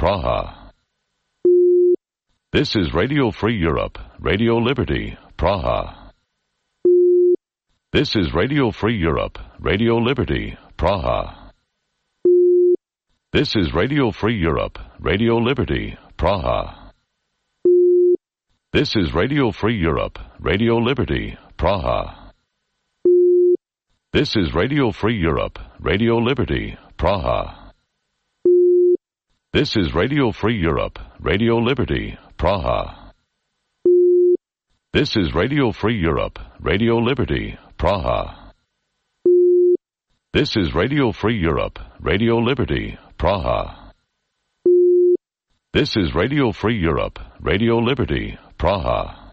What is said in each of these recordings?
Praha. This is Radio Free Europe, Radio Liberty, Praha. This is Radio Free Europe, Radio Liberty, Praha. This is Radio Free Europe, Radio Liberty, Praha. This is Radio Free Europe, Radio Liberty, Praha. This is Radio Free Europe, Radio Liberty, Praha. This is Radio Free Europe, Radio Liberty, Praha. This is Radio Free Europe, Radio Liberty, Praha. This is Radio Free Europe, Radio Liberty, Praha. This is Radio Free Europe, Radio Liberty, Praha.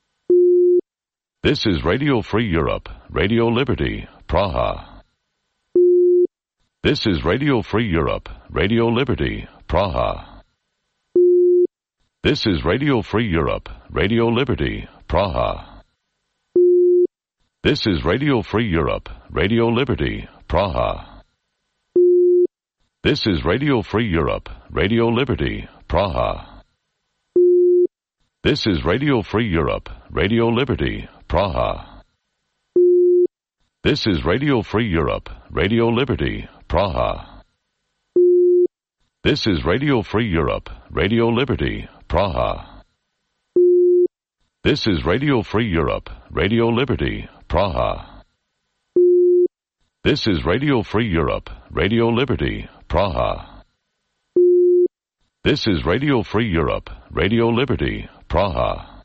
This is Radio Free Europe, Radio Liberty, Praha. This is Radio Free Europe, Radio Liberty, Praha. This is Radio Free Europe, Radio Liberty, Praha. This is Radio Free Europe, Radio Liberty, Praha. This is Radio Free Europe, Radio Liberty, Praha. This is Radio Free Europe, Radio Liberty, Praha. This is Radio Free Europe, Radio Liberty, Praha. This is Radio Free Europe, Radio Liberty, Praha. This is Radio Free Europe, Radio Liberty, Praha. This is Radio Free Europe, Radio Liberty, Praha. This is Radio Free Europe, Radio Liberty, Praha.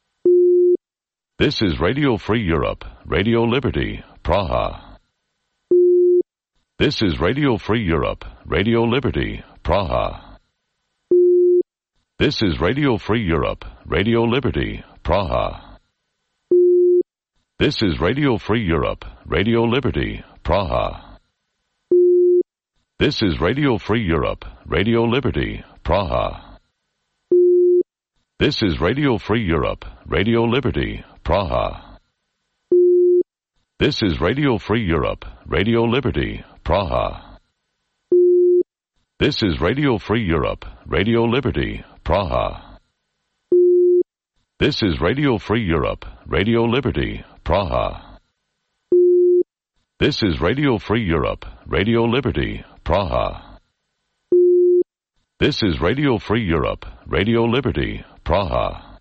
This is Radio Free Europe, Radio Liberty, Praha. This is Radio Free Europe, Radio Liberty, Praha. This is Radio Free Europe, Radio Liberty, Praha. This is Radio Free Europe, Radio Liberty, Praha. This is Radio Free Europe, Radio Liberty, Praha. This is Radio Free Europe, Radio Liberty, Praha. This is Radio Free Europe, Radio Liberty, Praha. This is Radio Free Europe, Radio Liberty, Praha. This is Radio Free Europe, Radio Liberty, Praha. This is Radio Free Europe, Radio Liberty, Praha. This is Radio Free Europe, Radio Liberty, Praha.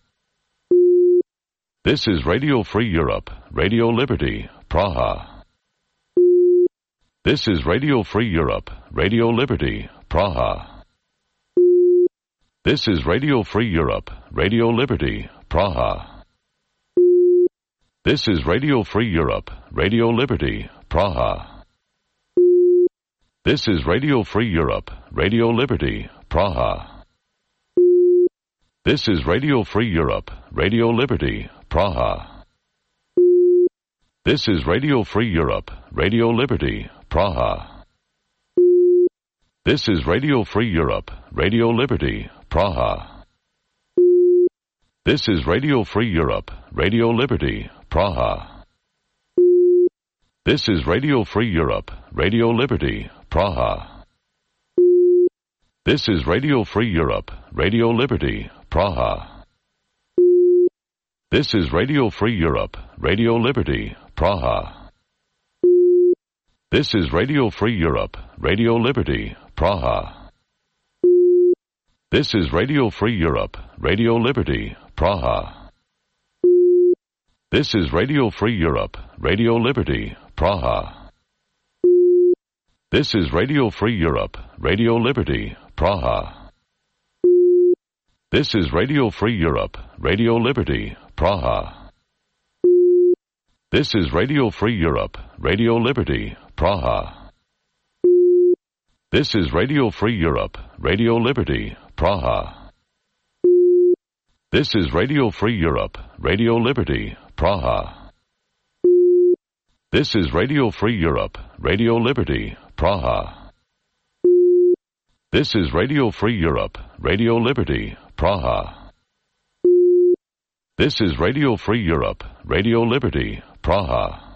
This is Radio Free Europe, Radio Liberty, Praha. This is Radio Free Europe, Radio Liberty, Praha. This is Radio Free Europe, Radio Liberty, Praha. This is Radio Free Europe, Radio Liberty, Praha. This is Radio Free Europe, Radio Liberty, Praha. This is Radio Free Europe, Radio Liberty, Praha. This is Radio Free Europe, Radio Liberty, Praha. This is Radio Free Europe, Radio Liberty, Praha. This is Radio Free Europe, Radio Liberty, Praha. This is Radio Free Europe, Radio Liberty, Praha. This is Radio Free Europe, Radio Liberty, Praha. This is Radio Free Europe, Radio Liberty, Praha. This is Radio Free Europe, Radio Liberty, Praha. This is Radio Free Europe, Radio Liberty, Praha. This is Radio Free Europe, Radio Liberty, Praha. This is Radio Free Europe, Radio Liberty, Praha. This is Radio Free Europe, Radio Liberty, Praha. This is Radio Free Europe, Radio Liberty, Praha. This is Radio Free Europe, Radio Liberty, Praha. This is Radio Free Europe, Radio Liberty, Praha. This is Radio Free Europe, Radio Liberty, Praha. This is Radio Free Europe, Radio Liberty, Praha. This is Radio Free Europe, Radio Liberty, Praha.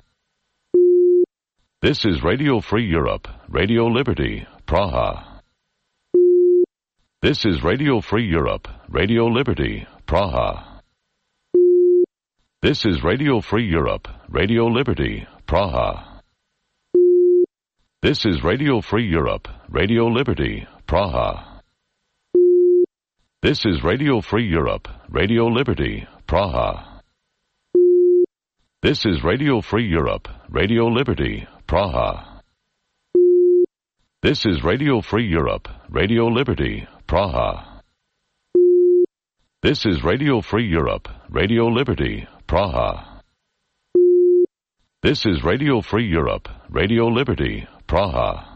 This is Radio Free Europe, Radio Liberty, Praha. This is Radio Free Europe, Radio Liberty, Praha. This is Radio Free Europe, Radio Liberty, Praha. This is Radio Free Europe, Radio Liberty, Praha. This is Radio Free Europe, Radio Liberty, Praha. This is Radio Free Europe, Radio Liberty, Praha. This is Radio Free Europe, Radio Liberty, Praha. This is Radio Free Europe, Radio Liberty, Praha. This is Radio Free Europe, Radio Liberty, Praha.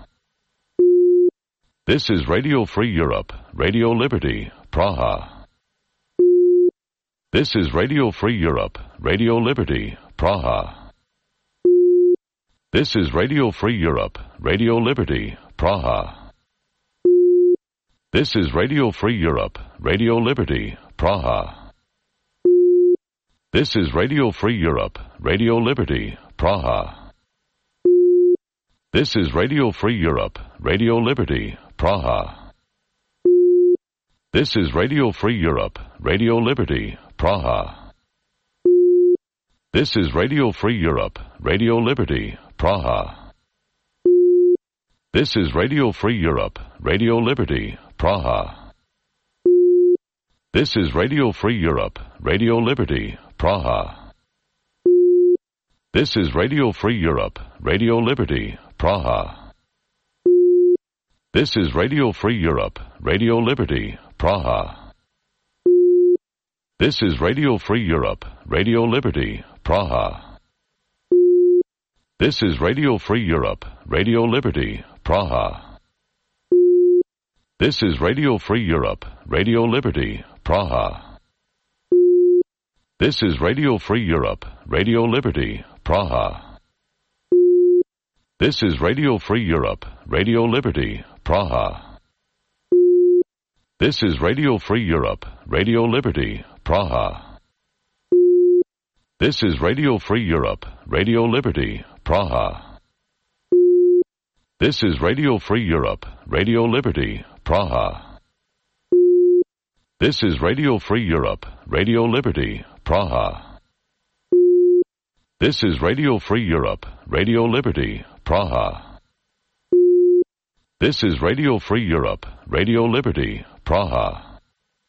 This is Radio Free Europe, Radio Liberty, Praha. This is Radio Free Europe, Radio Liberty, Praha. This is Radio Free Europe, Radio Liberty, Praha. This is Radio Free Europe, Radio Liberty, Praha. This is Radio Free Europe, Radio Liberty, Praha. This is Radio Free Europe, Radio Liberty, Praha. This is Radio Free Europe, Radio Liberty, Praha. This is Radio Free Europe, Radio Liberty, Praha. This is Radio Free Europe, Radio Liberty, Praha. This is Radio Free Europe, Radio Liberty, Praha. This is Radio Free Europe, Radio Liberty, Praha. This is Radio Free Europe, Radio Liberty, Praha. This is Radio Free Europe, Radio Liberty, Praha. This is Radio Free Europe, Radio Liberty, Praha. This is Radio Free Europe, Radio Liberty, Praha. This is Radio Free Europe, Radio Liberty, Praha. This is Radio Free Europe, Radio Liberty, Praha. This is Radio Free Europe, Radio Liberty, Praha. This is Radio Free Europe, Radio Liberty, Praha. This is Radio Free Europe, Radio Liberty, Praha. This is Radio Free Europe, Radio Liberty, Praha. This is Radio Free Europe, Radio Liberty, Praha. This is Radio Free Europe, Radio Liberty, Praha.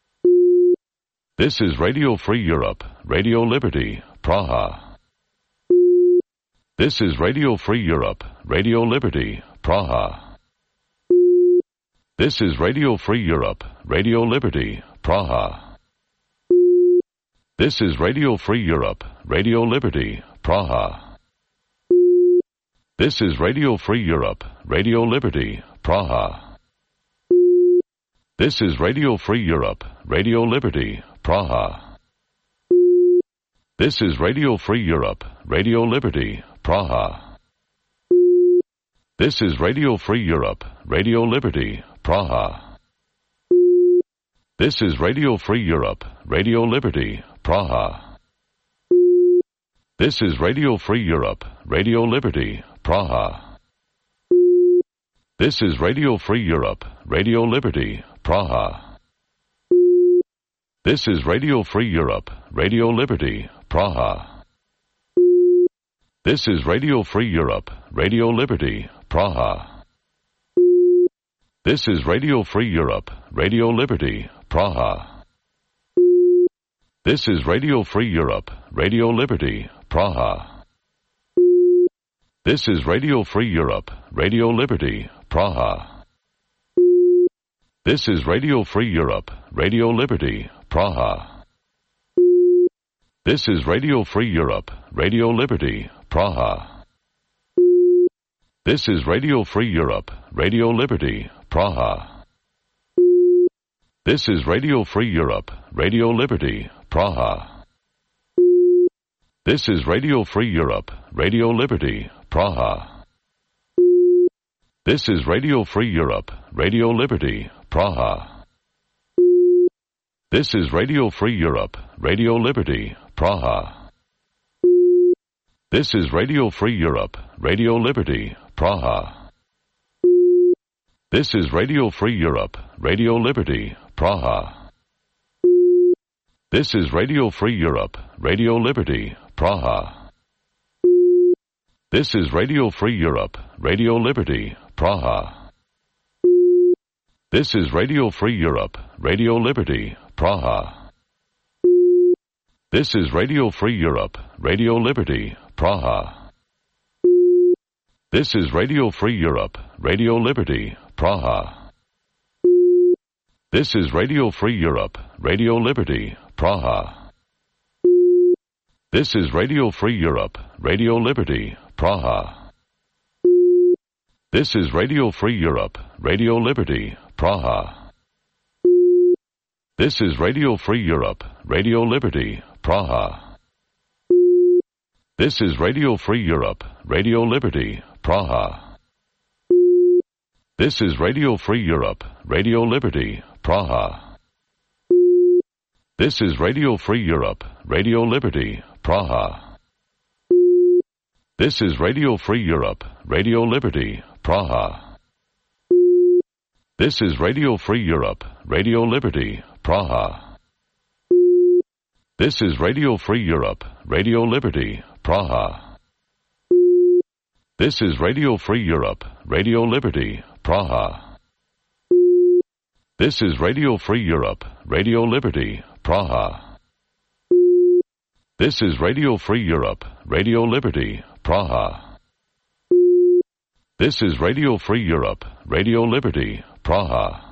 This is Radio Free Europe, Radio Liberty, Praha. This is Radio Free Europe, Radio Liberty, Praha. This is Radio Free Europe, Radio Liberty, Praha. This is Radio Free Europe, Radio Liberty, Praha. This is Radio Free Europe, Radio Liberty, Praha. This is Radio Free Europe, Radio Liberty, Praha. This is Radio Free Europe, Radio Liberty, Praha. This is Radio Free Europe, Radio Liberty, Praha. This is Radio Free Europe, Radio Liberty, Praha. This is Radio Free Europe, Radio Liberty, Praha. This is Radio Free Europe, Radio Liberty, Praha. This is Radio Free Europe, Radio Liberty, Praha. This is Radio Free Europe, Radio Liberty, Praha. This is Radio Free Europe, Radio Liberty, Praha. This is Radio Free Europe, Radio Liberty, Praha. This is Radio Free Europe, Radio Liberty, Praha. This is Radio Free Europe, Radio Liberty, Praha. This is Radio Free Europe, Radio Liberty, Praha. This is Radio Free Europe, Radio Liberty, Praha. This is Radio Free Europe, Radio Liberty, Praha. This is Radio Free Europe, Radio Liberty, Praha. This is Radio Free Europe, Radio Liberty, Praha. This is Radio Free Europe, Radio Liberty, Praha. This is Radio Free Europe, Radio Liberty, Praha. This is Radio Free Europe, Radio Liberty, Praha. This is Radio Free Europe, Radio Liberty, Praha. This is Radio Free Europe, Radio Liberty, Praha. This is Radio Free Europe, Radio Liberty, Praha. This is Radio Free Europe, Radio Liberty, Praha. This is Radio Free Europe, Radio Liberty, Praha. This is Radio Free Europe, Radio Liberty, Praha. This is Radio Free Europe, Radio Liberty, Praha. This is Radio Free Europe, Radio Liberty, Praha. This is Radio Free Europe, Radio Liberty, Praha. This is Radio Free Europe, Radio Liberty, Praha. This is Radio Free Europe, Radio Liberty, Praha. This is Radio Free Europe, Radio Liberty, Praha. This is Radio Free Europe, Radio Liberty, Praha. This is Radio Free Europe, Radio Liberty, Praha. This is Radio Free Europe, Radio Liberty, Praha. This is Radio Free Europe, Radio Liberty, Praha. This is Radio Free Europe, Radio Liberty, Praha. This is Radio Free Europe, Radio Liberty, Praha. This is Radio Free Europe, Radio Liberty, Praha.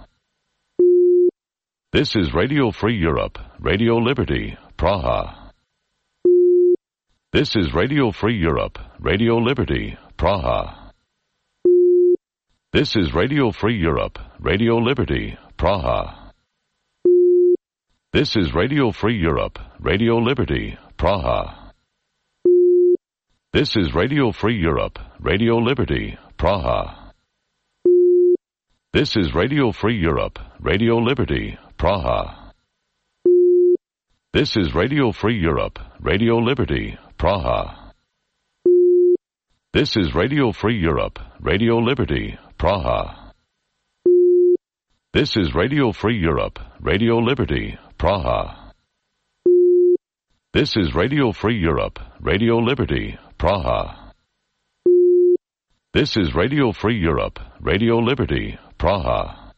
This is Radio Free Europe, Radio Liberty, Praha. This is Radio Free Europe, Radio Liberty, Praha. This is Radio Free Europe, Radio Liberty, Praha. This is Radio Free Europe, Radio Liberty, Praha. This is Radio Free Europe, Radio Liberty, Praha. This is Radio Free Europe, Radio Liberty, Praha. This is Radio Free Europe, Radio Liberty, Praha. This is Radio Free Europe, Radio Liberty, Praha. This is Radio Free Europe, Radio Liberty, Praha. This is Radio Free Europe, Radio Liberty, Praha. This is Radio Free Europe, Radio Liberty, Praha.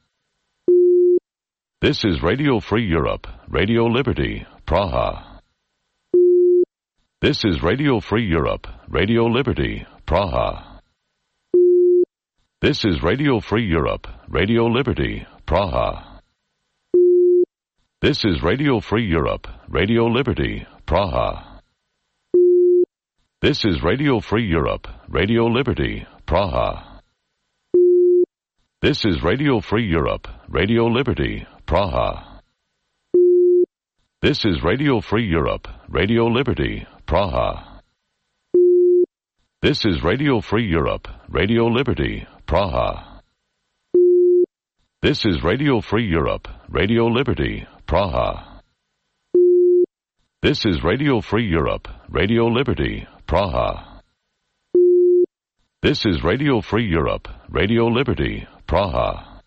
This is Radio Free Europe, Radio Liberty, Praha. This is Radio Free Europe, Radio Liberty, Praha. This is Radio Free Europe, Radio Liberty, Praha. This is Radio Free Europe, Radio Liberty, Praha. This is Radio Free Europe, Radio Liberty, Praha. This is Radio Free Europe, Radio Liberty, Praha. This is Radio Free Europe, Radio Liberty, Praha. This is Radio Free Europe, Radio Liberty, Praha. This is Radio Free Europe, Radio Liberty, Praha. This is Radio Free Europe, Radio Liberty, Praha. This is Radio Free Europe, Radio Liberty, Praha.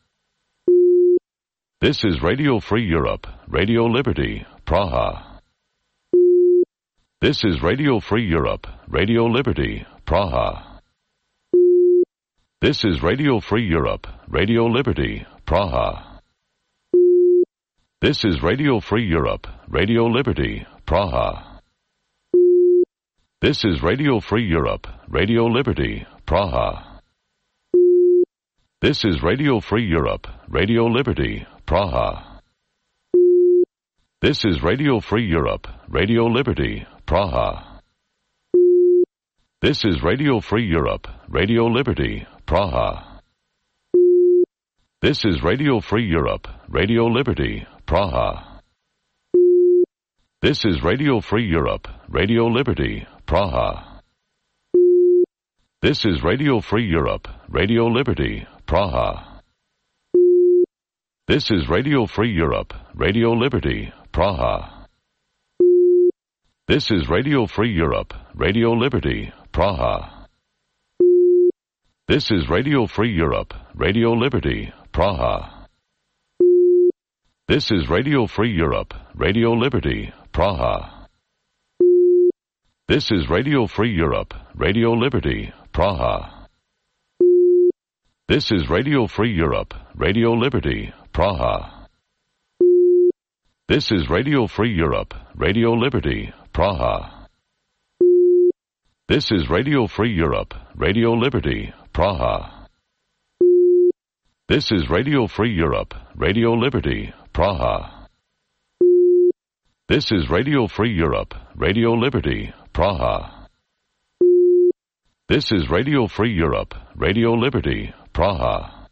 This is Radio Free Europe, Radio Liberty, Praha. This is Radio Free Europe, Radio Liberty, Praha. This is Radio Free Europe, Radio Liberty, Praha. This is Radio Free Europe, Radio Liberty, Praha. This is Radio Free Europe, Radio Liberty, Praha. This is Radio Free Europe, Radio Liberty, Praha. This is Radio Free Europe, Radio Liberty, Praha. This is Radio Free Europe, Radio Liberty, Praha. This is Radio Free Europe, Radio Liberty, Praha. This is Radio Free Europe, Radio Liberty, Praha. This is Radio Free Europe, Radio Liberty, Praha. This is Radio Free Europe, Radio Liberty, Praha. This is Radio Free Europe, Radio Liberty, Praha. This is Radio Free Europe, Radio Liberty, Praha. This is Radio Free Europe, Radio Liberty, Praha. This is Radio Free Europe, Radio Liberty, Praha. This is Radio Free Europe, Radio Liberty, Praha. This is Radio Free Europe, Radio Liberty, Praha. This is Radio Free Europe, Radio Liberty, Praha. This is Radio Free Europe, Radio Liberty, Praha. This is Radio Free Europe, Radio Liberty, Praha. This is Radio Free Europe, Radio Liberty, Praha.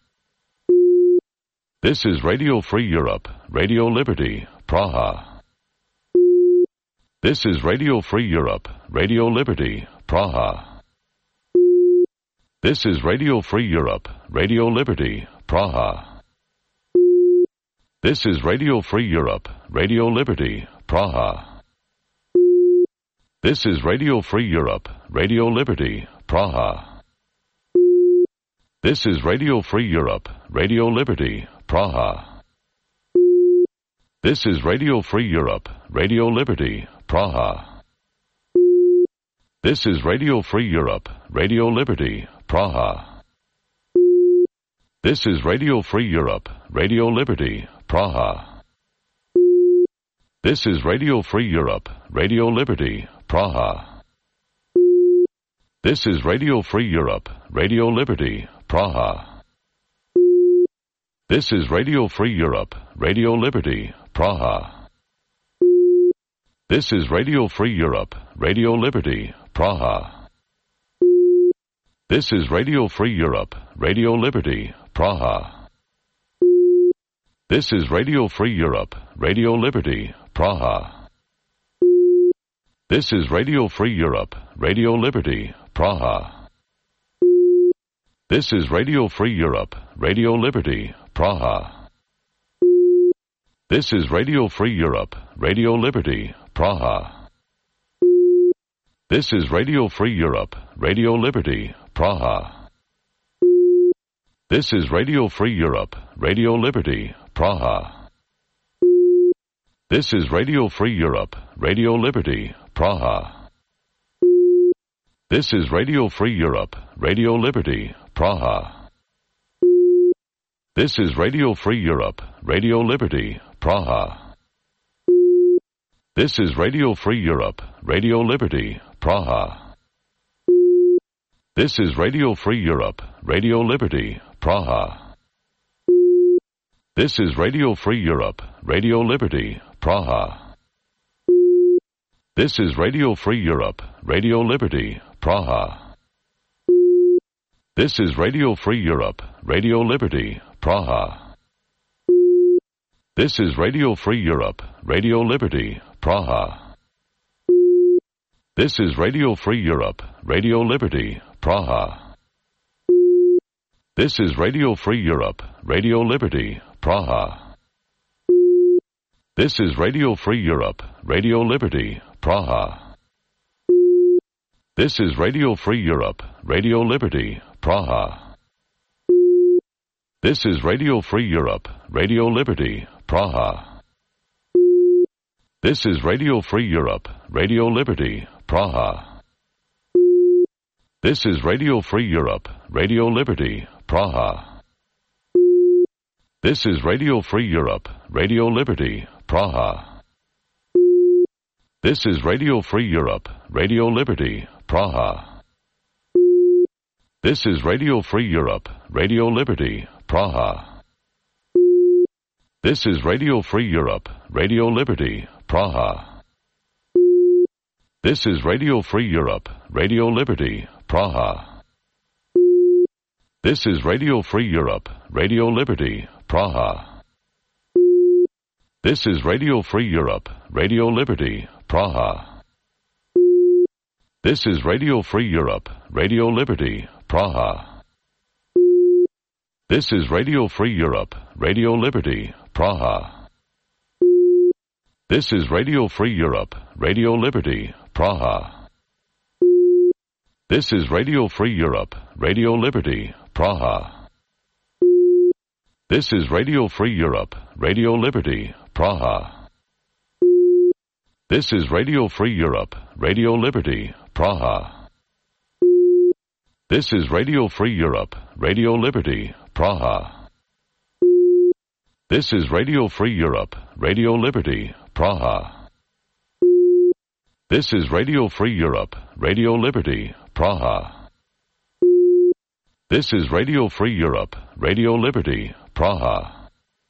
This is Radio Free Europe, Radio Liberty, Praha. This is Radio Free Europe, Radio Liberty, Praha. This is Radio Free Europe, Radio Liberty, Praha. This is Radio Free Europe, Radio Liberty, Praha. This is Radio Free Europe, Radio Liberty, Praha. This is Radio Free Europe, Radio Liberty, Praha. This is Radio Free Europe, Radio Liberty, Praha. This is Radio Free Europe, Radio Liberty, Praha. This is Radio Free Europe, Radio Liberty, Praha. This is Radio Free Europe, Radio Liberty, Praha. This is Radio Free Europe, Radio Liberty, Praha. This is Radio Free Europe, Radio Liberty, Praha. This is Radio Free Europe, Radio Liberty, Praha. This is Radio Free Europe, Radio Liberty, Praha. This is Radio Free Europe, Radio Liberty, Praha. This is Radio Free Europe, Radio Liberty, Praha. This is Radio Free Europe, Radio Liberty, Praha. This is Radio Free Europe, Radio Liberty, Praha. This is Radio Free Europe, Radio Liberty, Praha. This is Radio Free Europe, Radio Liberty, Praha. This is Radio Free Europe, Radio Liberty, Praha. This is Radio Free Europe, Radio Liberty, Praha. This is Radio Free Europe, Radio Liberty, Praha. This is Radio Free Europe, Radio Liberty, Praha. This is Radio Free Europe, Radio Liberty, Praha. This is Radio Free Europe, Radio Liberty, Praha. This is Radio Free Europe, Radio Liberty, Praha. This is Radio Free Europe, Radio Liberty, Praha. This is Radio Free Europe, Radio Liberty, Praha. This is Radio Free Europe, Radio Liberty, Praha. This is Radio Free Europe, Radio Liberty, Praha. This is Radio Free Europe, Radio Liberty, Praha. This is Radio Free Europe, Radio Liberty, Praha. This is Radio Free Europe, Radio Liberty, Praha. This is Radio Free Europe, Radio Liberty, Praha. This is Radio Free Europe, Radio Liberty, Praha. This is Radio Free Europe, Radio Liberty, Praha. This is Radio Free Europe, Radio Liberty, Praha. This is Radio Free Europe, Radio Liberty, Praha. This is Radio Free Europe, Radio Liberty, Praha. This is Radio Free Europe, Radio Liberty, Praha. This is Radio Free Europe, Radio Liberty, Praha. This is Radio Free Europe, Radio Liberty, Praha. This is Radio Free Europe, Radio Liberty, Praha. This is Radio Free Europe, Radio Liberty, Praha. This is Radio Free Europe, Radio Liberty, Praha. This is Radio Free Europe, Radio Liberty, Praha. This is Radio Free Europe, Radio Liberty, Praha. This is Radio Free Europe, Radio Liberty, Praha. This is Radio Free Europe, Radio Liberty, Praha. This is Radio Free Europe, Radio Liberty, Praha. This is Radio Free Europe, Radio Liberty, Praha. This is Radio Free Europe, Radio Liberty, Praha.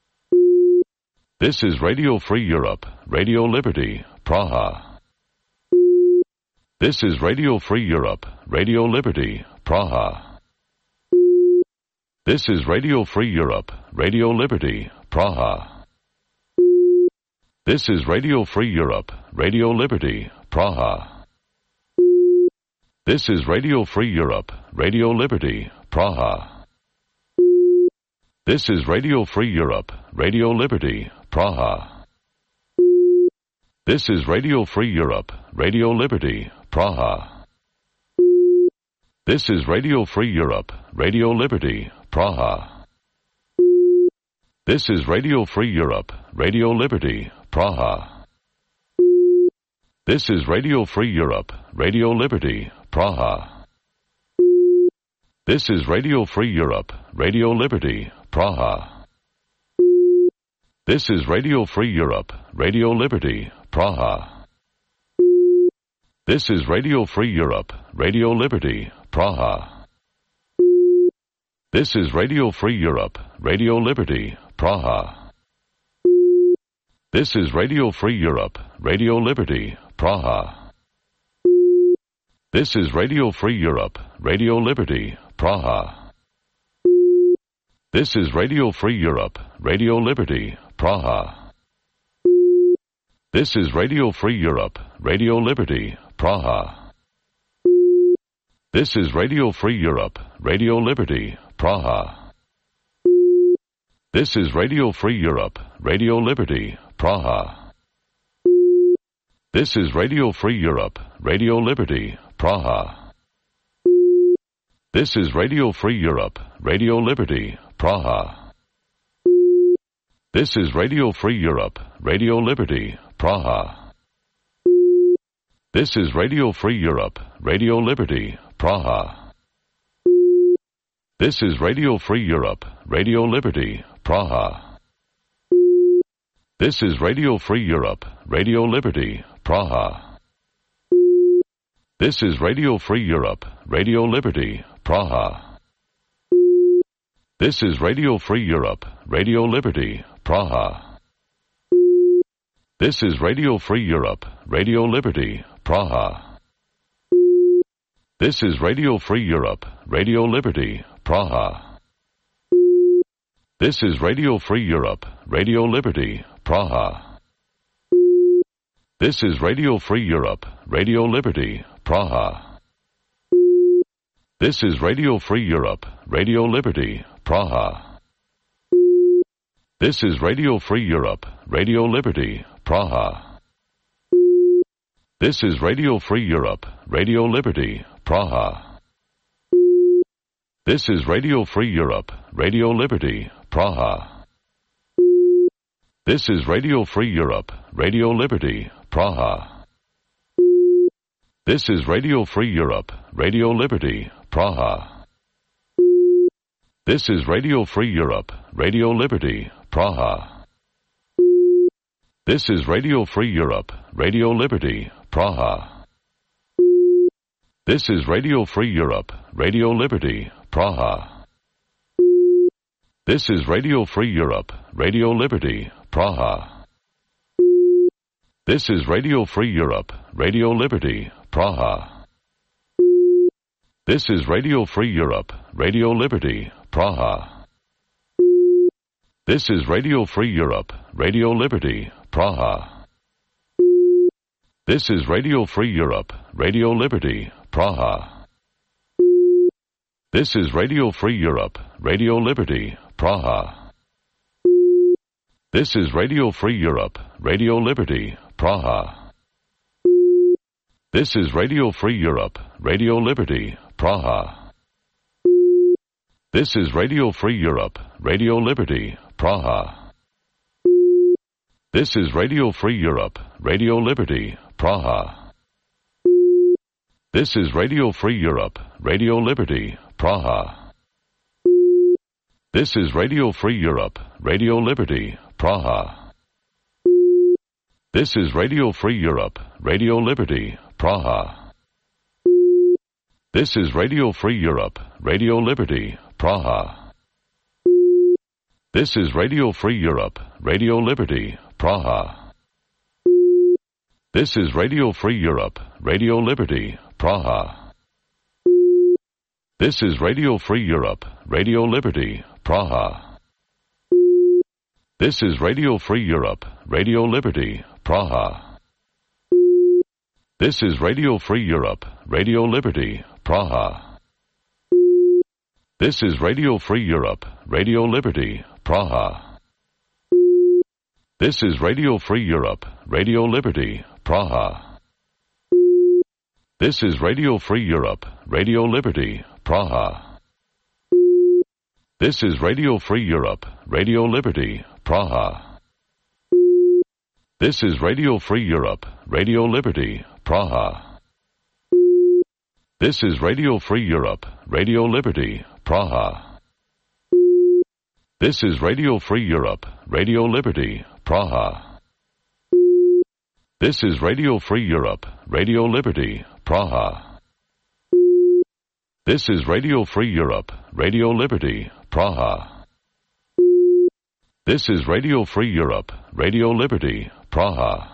This is Radio Free Europe, Radio Liberty, Praha. This is Radio Free Europe, Radio Liberty, Praha. This is Radio Free Europe, Radio Liberty, Praha. This is Radio Free Europe, Radio Liberty, Praha. This is Radio Free Europe, Radio Liberty, Praha. This is Radio Free Europe, Radio Liberty, Praha. This is Radio Free Europe, Radio Liberty, Praha. This is Radio Free Europe, Radio Liberty, Praha. This is Radio Free Europe, Radio Liberty, Praha. This is Radio Free Europe, Radio Liberty, Praha. This is Radio Free Europe, Radio Liberty, Praha. This is Radio Free Europe, Radio Liberty, Praha. This is Radio Free Europe, Radio Liberty, Praha. This is Radio Free Europe, Radio Liberty, Praha. This is Radio Free Europe, Radio Liberty, Praha. This is Radio Free Europe, Radio Liberty, Praha. This is Radio Free Europe, Radio Liberty, Praha. This is Radio Free Europe, Radio Liberty, Praha. This is Radio Free Europe, Radio Liberty, Praha. This is Radio Free Europe, Radio Liberty, Praha. This is Radio Free Europe, Radio Liberty, Praha. This is Radio Free Europe, Radio Liberty, Praha. This is Radio Free Europe, Radio Liberty, Praha. This is Radio Free Europe, Radio Liberty, Praha. This is Radio Free Europe, Radio Liberty, Praha. This is Radio Free Europe, Radio Liberty, Praha. This is Radio Free Europe, Radio Liberty, Praha. This is Radio Free Europe, Radio Liberty, Praha. This is Radio Free Europe, Radio Liberty, Praha. This is Radio Free Europe, Radio Liberty, Praha. This is Radio Free Europe, Radio Liberty, Praha. This is Radio Free Europe, Radio Liberty, Praha. This is Radio Free Europe, Radio Liberty, Praha. This is Radio Free Europe, Radio Liberty, Praha. This is Radio Free Europe, Radio Liberty, Praha. This is Radio Free Europe, Radio Liberty, Praha. This is Radio Free Europe, Radio Liberty, Praha. This is Radio Free Europe, Radio Liberty, Praha. This is Radio Free Europe, Radio Liberty, Praha. This is Radio Free Europe, Radio Liberty, Praha. This is Radio Free Europe, Radio Liberty, Praha. This is Radio Free Europe, Radio Liberty, Praha. This is Radio Free Europe, Radio Liberty, Praha. This is Radio Free Europe, Radio Liberty, Praha. This is Radio Free Europe, Radio Liberty, Praha. This is Radio Free Europe, Radio Liberty, Praha. This is Radio Free Europe, Radio Liberty, Praha. This is Radio Free Europe, Radio Liberty, Praha. This is Radio Free Europe, Radio Liberty, Praha. This is Radio Free Europe, Radio Liberty, Praha. This is Radio Free Europe, Radio Liberty, Praha. This is Radio Free Europe, Radio Liberty, Praha. This is Radio Free Europe, Radio Liberty, Praha. This is Radio Free Europe, Radio Liberty, Praha. This is Radio Free Europe, Radio Liberty, Praha. This is Radio Free Europe, Radio Liberty, Praha. This is Radio Free Europe, Radio Liberty, Praha. This is Radio Free Europe, Radio Liberty, Praha. This is Radio Free Europe, Radio Liberty, Praha. This is Radio Free Europe, Radio Liberty, Praha. This is Radio Free Europe, Radio Liberty, Praha. This is Radio Free Europe, Radio Liberty, Praha. This is Radio Free Europe, Radio Liberty, Praha. This is Radio Free Europe, Radio Liberty, Praha. This is Radio Free Europe, Radio Liberty, Praha. This is Radio Free Europe, Radio Liberty, Praha. This is Radio Free Europe, Radio Liberty, Praha. This is Radio Free Europe, Radio Liberty, Praha. This is Radio Free Europe, Radio Liberty, Praha. This is Radio Free Europe, Radio Liberty, Praha.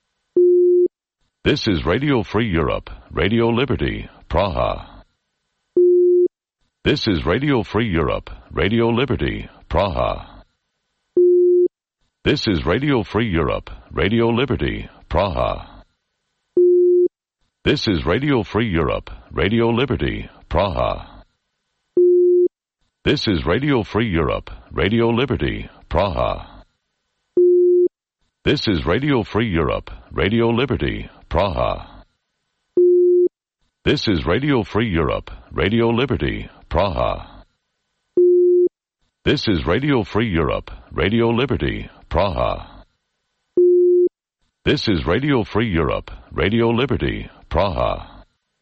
This is Radio Free Europe, Radio Liberty, Praha. This is Radio Free Europe, Radio Liberty, Praha. This is Radio Free Europe, Radio Liberty, Praha. This is Radio Free Europe, Radio Liberty, Praha. This is Radio Free Europe, Radio Liberty, Praha. This is Radio Free Europe, Radio Liberty, Praha. This is Radio Free Europe, Radio Liberty, Praha. This is Radio Free Europe, Radio Liberty, Praha. This is Radio Free Europe, Radio Liberty, Praha.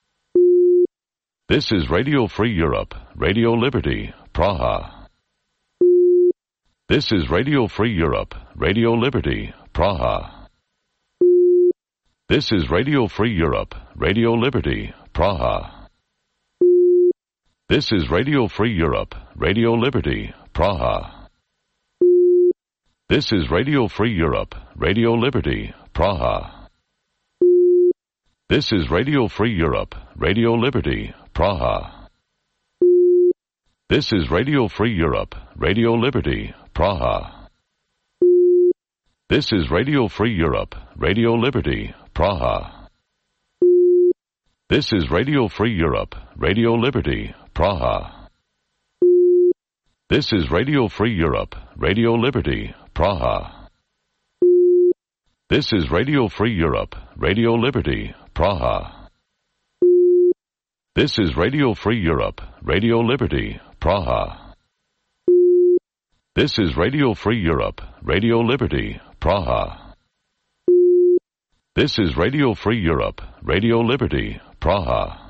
This is Radio Free Europe, Radio Liberty, Praha. This is Radio Free Europe, Radio Liberty, Praha. This is Radio Free Europe, Radio Liberty, Praha. This is Radio Free Europe, Radio Liberty, Praha. This is Radio Free Europe, Radio Liberty, Praha. This is Radio Free Europe, Radio Liberty, Praha. This is Radio Free Europe, Radio Liberty, Praha. This is Radio Free Europe, Radio Liberty, Praha. This is Radio Free Europe, Radio Liberty, Praha. This is Radio Free Europe, Radio Liberty, Praha. This is Radio Free Europe, Radio Liberty, Praha. This is Radio Free Europe, Radio Liberty, Praha. This is Radio Free Europe, Radio Liberty, Praha. This is Radio Free Europe, Radio Liberty, Praha.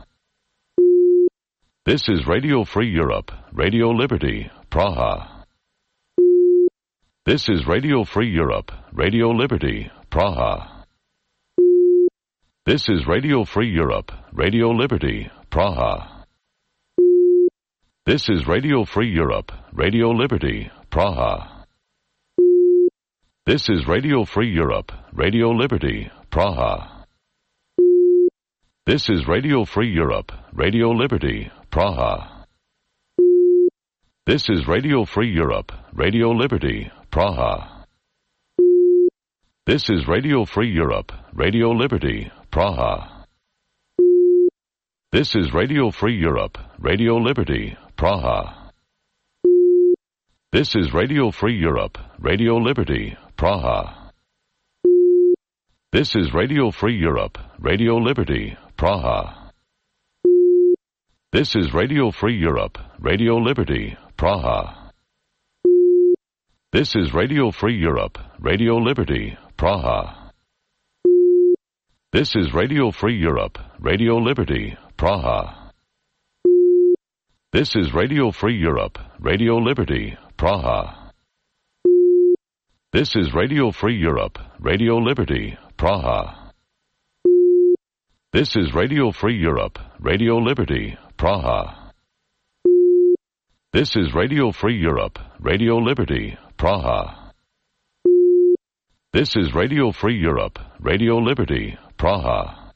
This is Radio Free Europe, Radio Liberty, Praha. This is Radio Free Europe, Radio Liberty, Praha. This is Radio Free Europe, Radio Liberty, Praha. This is Radio Free Europe, Radio Liberty, Praha. This is Radio Free Europe, Radio Liberty, Praha. This is Radio Free Europe, Radio Liberty, Praha. This is Radio Free Europe, Radio Liberty, Praha. This is Radio Free Europe, Radio Liberty, Praha. This is Radio Free Europe, Radio Liberty, Praha. This is Radio Free Europe, Radio Liberty, Praha. This is Radio Free Europe, Radio Liberty, Praha. This is Radio Free Europe, Radio Liberty, Praha. This is Radio Free Europe, Radio Liberty, Praha. This is Radio Free Europe, Radio Liberty, Praha. This is Radio Free Europe, Radio Liberty, Praha. This is Radio Free Europe, Radio Liberty, Praha. This is Radio Free Europe, Radio Liberty, Praha. This is Radio Free Europe, Radio Liberty, Praha. This is Radio Free Europe, Radio Liberty, Praha.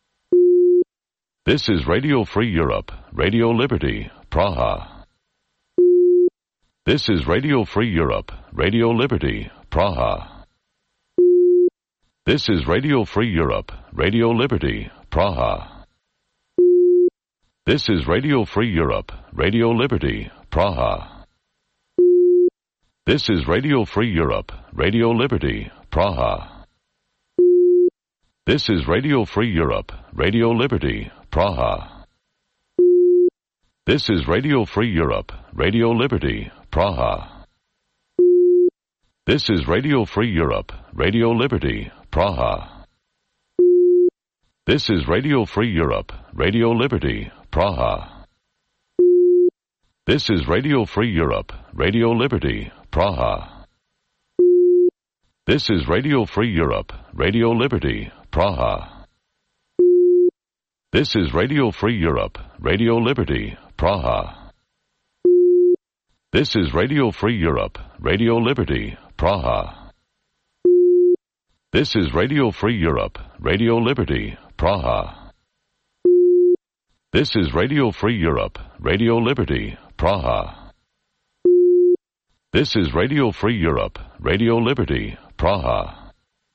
This is Radio Free Europe, Radio Liberty, Praha. This is Radio Free Europe, Radio Liberty, Praha. This is Radio Free Europe, Radio Liberty, Praha. This is Radio Free Europe, Radio Liberty, Praha. This is Radio Free Europe, Radio Liberty, Praha. This is Radio Free Europe, Radio Liberty, Praha. This is Radio Free Europe, Radio Liberty, Praha. This is Radio Free Europe, Radio Liberty, Praha. This is Radio Free Europe, Radio Liberty, Praha. This is Radio Free Europe, Radio Liberty, Praha. This is Radio Free Europe, Radio Liberty, Praha. This is Radio Free Europe, Radio Liberty, Praha. This is Radio Free Europe, Radio Liberty, Praha. This is Radio Free Europe, Radio Liberty, Praha. This is Radio Free Europe, Radio Liberty, Praha. This is Radio Free Europe, Radio Liberty, Praha.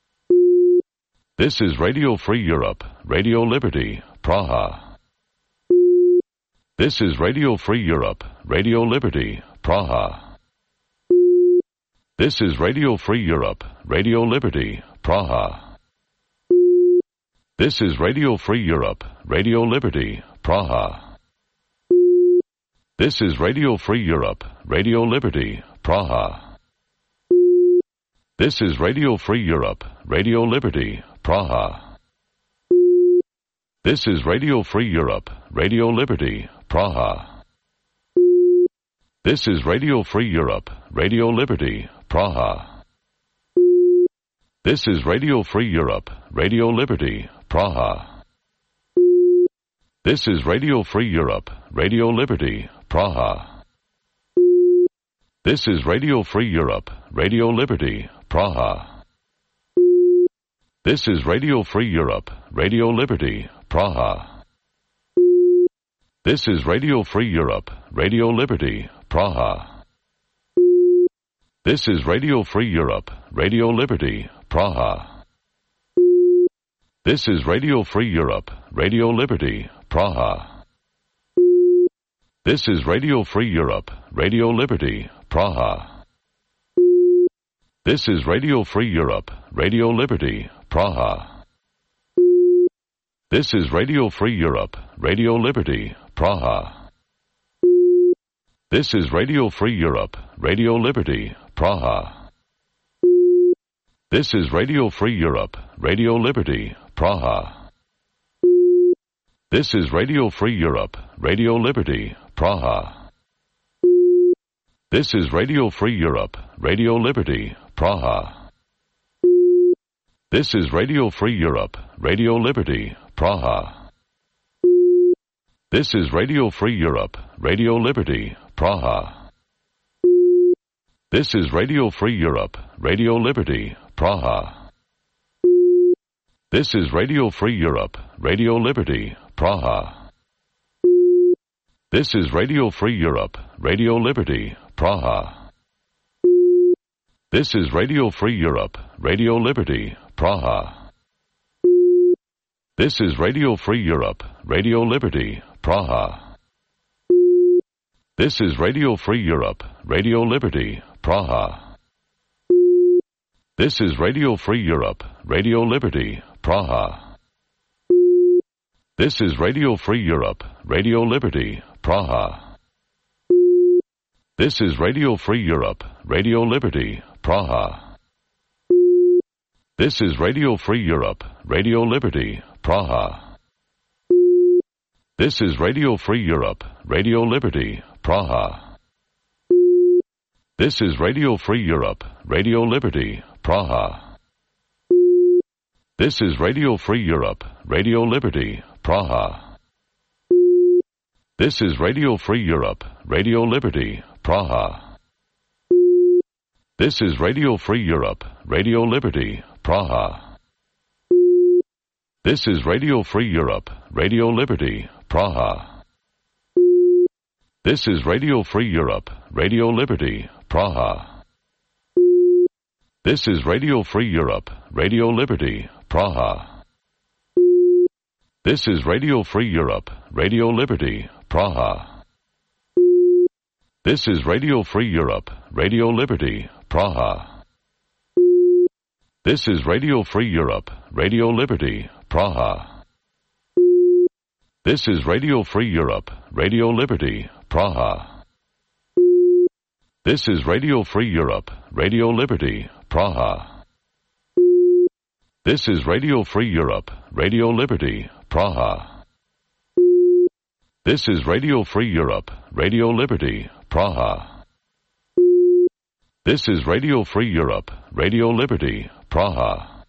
This is Radio Free Europe, Radio Liberty, Praha. This is Radio Free Europe, Radio Liberty, Praha. This is Radio Free Europe, Radio Liberty, Praha. This is Radio Free Europe, Radio Liberty, Praha. This is Radio Free Europe, Radio Liberty, Praha. This is Radio Free Europe, Radio Liberty, Praha. This is Radio Free Europe, Radio Liberty, Praha. This is Radio Free Europe, Radio Liberty, Praha. This is Radio Free Europe, Radio Liberty, Praha. This is Radio Free Europe, Radio Liberty, Praha. This is Radio Free Europe, Radio Liberty, Praha. This is Radio Free Europe, Radio Liberty, Praha. This is Radio Free Europe, Radio Liberty, Praha. This is Radio Free Europe, Radio Liberty, Praha. This is Radio Free Europe, Radio Liberty, Praha. This is Radio Free Europe, Radio Liberty, Praha. This is Radio Free Europe, Radio Liberty, Praha. This is Radio Free Europe, Radio Liberty, Praha. This is Radio Free Europe, Radio Liberty, Praha. This is Radio Free Europe, Radio Liberty, Praha. This is Radio Free Europe, Radio Liberty, Praha. This is Radio Free Europe, Radio Liberty, Praha. This is Radio Free Europe, Radio Liberty, Praha. This is Radio Free Europe, Radio Liberty, Praha. This is Radio Free Europe, Radio Liberty, Praha. This is Radio Free Europe, Radio Liberty, Praha. This is Radio Free Europe, Radio Liberty, Praha. This is Radio Free Europe, Radio Liberty, Praha. This is Radio Free Europe, Radio Liberty, Praha. This is Radio Free Europe, Radio Liberty, Praha. This is Radio Free Europe, Radio Liberty, Praha. This is Radio Free Europe, Radio Liberty, Praha. This is Radio Free Europe, Radio Liberty, Praha. This is Radio Free Europe, Radio Liberty, Praha. This is Radio Free Europe, Radio Liberty, Praha. This is Radio Free Europe, Radio Liberty, Praha. This is Radio Free Europe, Radio Liberty, Praha. This is Radio Free Europe, Radio Liberty, Praha. This is Radio Free Europe, Radio Liberty, Praha. This is Radio Free Europe, Radio Liberty, Praha. This is Radio Free Europe, Radio Liberty, Praha. This is Radio Free Europe, Radio Liberty, Praha. This is Radio Free Europe, Radio Liberty, Praha. This is Radio Free Europe, Radio Liberty, Praha. This is Radio Free Europe, Radio Liberty, Praha. This is Radio Free Europe, Radio Liberty, Praha. This is Radio Free Europe, Radio Liberty, Praha. This is Radio Free Europe, Radio Liberty, Praha. This is Radio Free Europe, Radio Liberty, Praha. This is Radio Free Europe, Radio Liberty, Praha.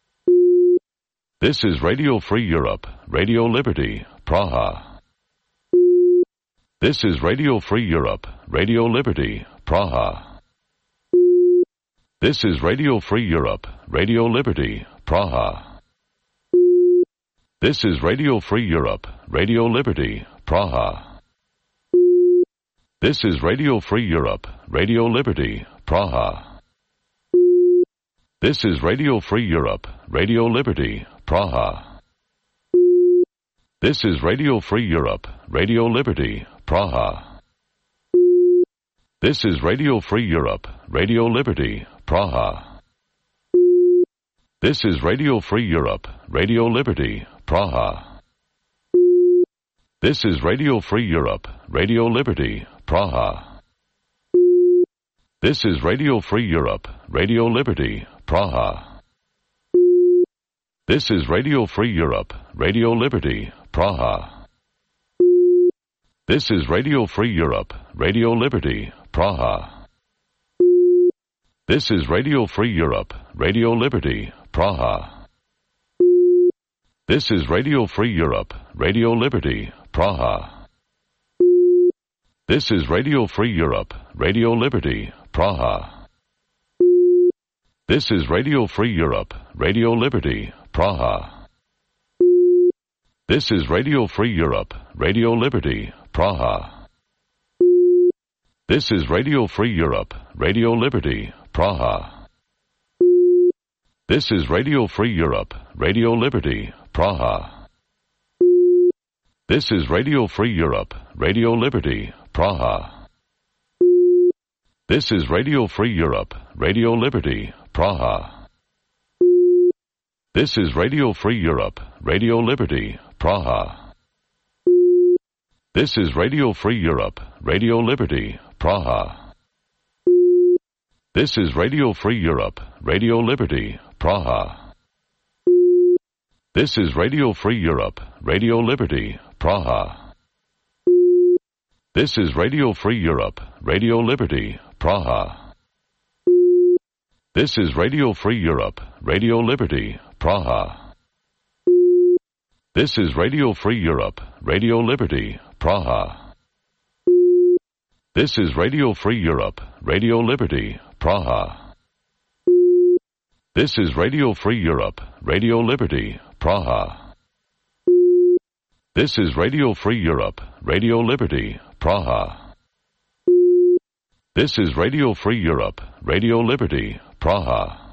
This is Radio Free Europe, Radio Liberty, Praha. This is Radio Free Europe, Radio Liberty, Praha. This is Radio Free Europe, Radio Liberty, Praha. This is Radio Free Europe, Radio Liberty, Praha. This is Radio Free Europe, Radio Liberty, Praha. This is Radio Free Europe, Radio Liberty, Praha. This is Radio Free Europe, Radio Liberty, Praha. This is Radio Free Europe, Radio Liberty, Praha. This is Radio Free Europe, Radio Liberty, Praha. This is Radio Free Europe, Radio Liberty, Praha. This is Radio Free Europe, Radio Liberty, Praha. This is Radio Free Europe, Radio Liberty, Praha. This is Radio Free Europe, Radio Liberty, Praha. This is Radio Free Europe, Radio Liberty, Praha. This is Radio Free Europe, Radio Liberty, Praha. This is Radio Free Europe, Radio Liberty, Praha. This is Radio Free Europe, Radio Liberty, Praha. This is Radio Free Europe, Radio Liberty, Praha. This is Radio Free Europe, Radio Liberty, Praha. This is Radio Free Europe, Radio Liberty, Praha. This is Radio Free Europe, Radio Liberty, Praha. This is Radio Free Europe, Radio Liberty, Praha. This is Radio Free Europe, Radio Liberty, Praha. This is Radio Free Europe, Radio Liberty, Praha. This is Radio Free Europe, Radio Liberty, Praha. This is Radio Free Europe, Radio Liberty, Praha. This is Radio Free Europe, Radio Liberty, Praha. This is Radio Free Europe, Radio Liberty, Praha. This is Radio Free Europe, Radio Liberty, Praha. This is Radio Free Europe, Radio Liberty, Praha. This is Radio Free Europe, Radio Liberty, Praha. This is Radio Free Europe, Radio Liberty, Praha. This is Radio Free Europe, Radio Liberty, Praha.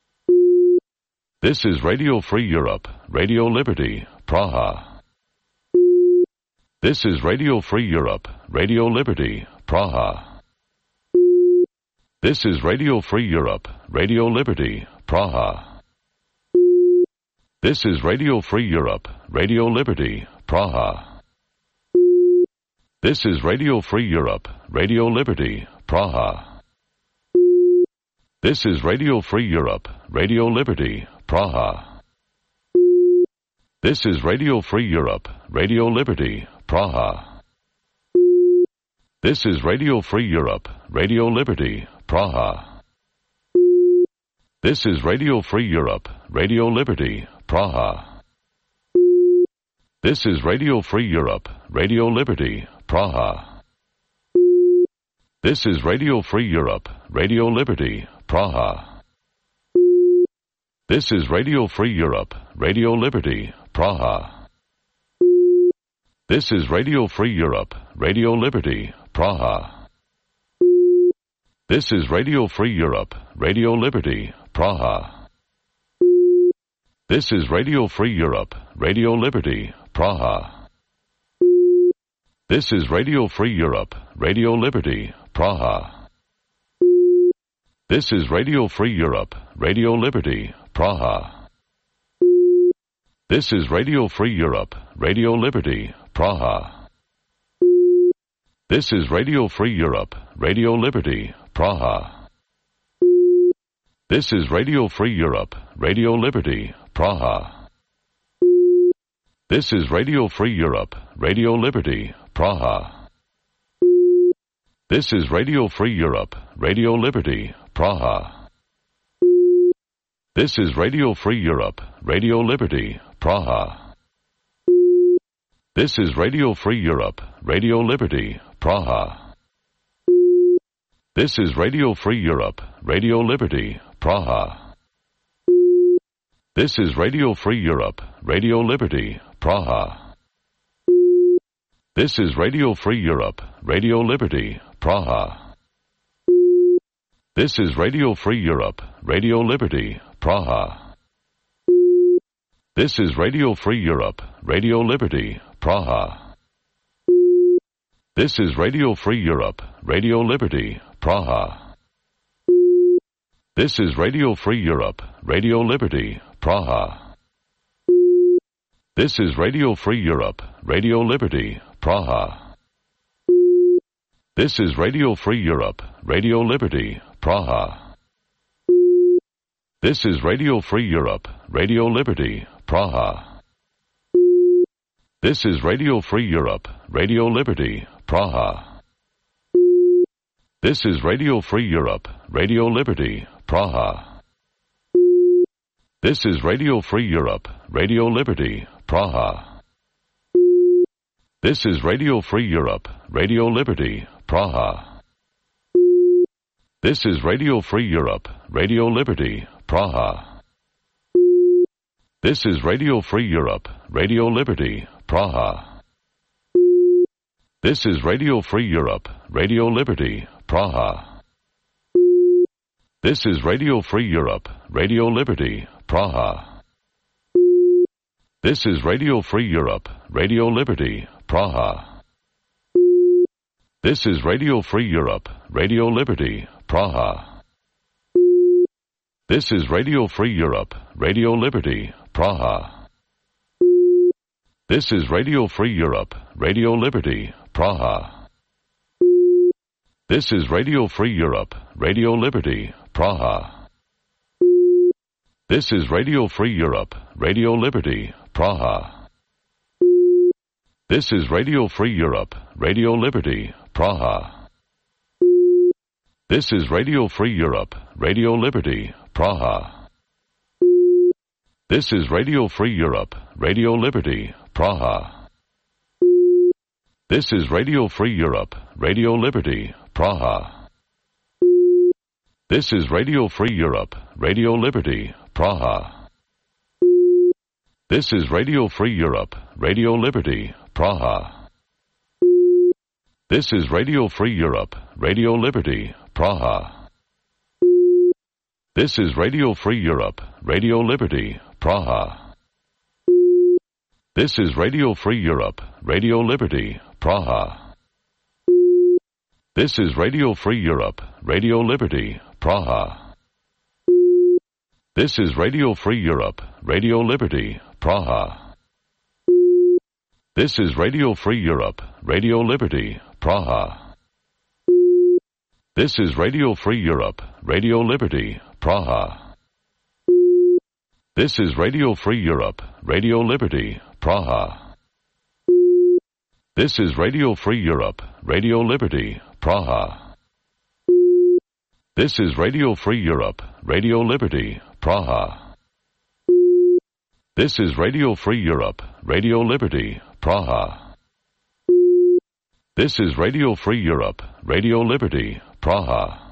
This is Radio Free Europe, Radio Liberty, Praha. This is Radio Free Europe, Radio Liberty, Praha. This is Radio Free Europe, Radio Liberty, Praha. This is Radio Free Europe, Radio Liberty, Praha. This is Radio Free Europe, Radio Liberty, Praha. This is Radio Free Europe, Radio Liberty, Praha. This is Radio Free Europe, Radio Liberty, Praha. This is Radio Free Europe, Radio Liberty, Praha. This is Radio Free Europe, Radio Liberty, Praha. This is Radio Free Europe, Radio Liberty, Praha. This is Radio Free Europe, Radio Liberty, Praha. This is Radio Free Europe, Radio Liberty, Praha. This is Radio Free Europe, Radio Liberty, Praha. This is Radio Free Europe, Radio Liberty, Praha. This is Radio Free Europe, Radio Liberty, Praha. This is Radio Free Europe, Radio Liberty, Praha. This is Radio Free Europe, Radio Liberty, Praha. This is Radio Free Europe, Radio Liberty, Praha. This is Radio Free Europe, Radio Liberty, Praha. This is Radio Free Europe, Radio Liberty, Praha. This is Radio Free Europe, Radio Liberty, Praha. This is Radio Free Europe, Radio Liberty, Praha. This is Radio Free Europe, Radio Liberty, Praha. This is Radio Free Europe, Radio Liberty, Praha. This is Radio Free Europe, Radio Liberty, Praha. This is Radio Free Europe, Radio Liberty, Praha. This is Radio Free Europe, Radio Liberty, Praha. This is Radio Free Europe, Radio Liberty, Praha. This is Radio Free Europe, Radio Liberty, Praha. This is Radio Free Europe, Radio Liberty, Praha. This is Radio Free Europe, Radio Liberty, Praha. This is Radio Free Europe, Radio Liberty, Praha. This is Radio Free Europe, Radio Liberty, Praha. This is Radio Free Europe, Radio Liberty, Praha. This is Radio Free Europe, Radio Liberty, Praha. This is Radio Free Europe, Radio Liberty, Praha. This is Radio Free Europe, Radio Liberty, Praha. This is Radio Free Europe, Radio Liberty, Praha. This is Radio Free Europe, Radio Liberty, Praha. This is Radio Free Europe, Radio Liberty, Praha. This is Radio Free Europe, Radio Liberty, Praha. This is Radio Free Europe, Radio Liberty, Praha. This is Radio Free Europe, Radio Liberty, Praha. This is Radio Free Europe, Radio Liberty, Praha. This is Radio Free Europe, Radio Liberty, Praha. This is Radio Free Europe, Radio Liberty, Praha. This is Radio Free Europe, Radio Liberty, Praha. This is Radio Free Europe, Radio Liberty, Praha. This is Radio Free Europe, Radio Liberty, Praha. This is Radio Free Europe, Radio Liberty, Praha. This is Radio Free Europe, Radio Liberty, Praha. This is Radio Free Europe, Radio Liberty, Praha. This is Radio Free Europe, Radio Liberty, Praha. This is Radio Free Europe, Radio Liberty, Praha. This is Radio Free Europe, Radio Liberty, Praha. This is Radio Free Europe, Radio Liberty, Praha. This is Radio Free Europe, Radio Liberty, Praha. This is Radio Free Europe, Radio Liberty, Praha. This is Radio Free Europe, Radio Liberty, Praha. This is Radio Free Europe, Radio Liberty, Praha. This is Radio Free Europe, Radio Liberty, Praha. This is Radio Free Europe, Radio Liberty, Praha. This is Radio Free Europe, Radio Liberty, Praha. This is Radio Free Europe, Radio Liberty, Praha. This is Radio Free Europe, Radio Liberty, Praha. This is Radio Free Europe, Radio Liberty, Praha.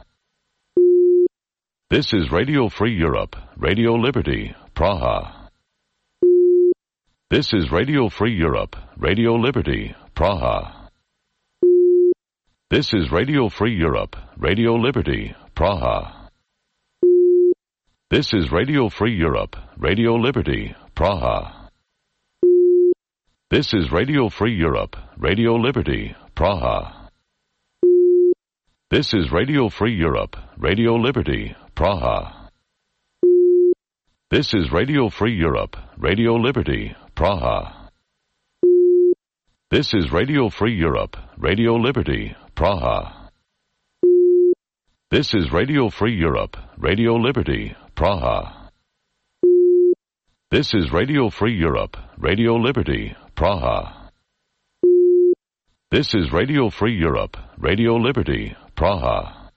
This is Radio Free Europe, Radio Liberty, Praha. This is Radio Free Europe, Radio Liberty, Praha. This is Radio Free Europe, Radio Liberty, Praha. This is Radio Free Europe, Radio Liberty, Praha. This is Radio Free Europe, Radio Liberty, Praha. This is Radio Free Europe, Radio Liberty, Praha. This is Radio Free Europe, Radio Liberty, Praha. This is Radio Free Europe, Radio Liberty, Praha. This is Radio Free Europe, Radio Liberty, Praha. This is Radio Free Europe, Radio Liberty, Praha. This is Radio Free Europe, Radio Liberty, Praha.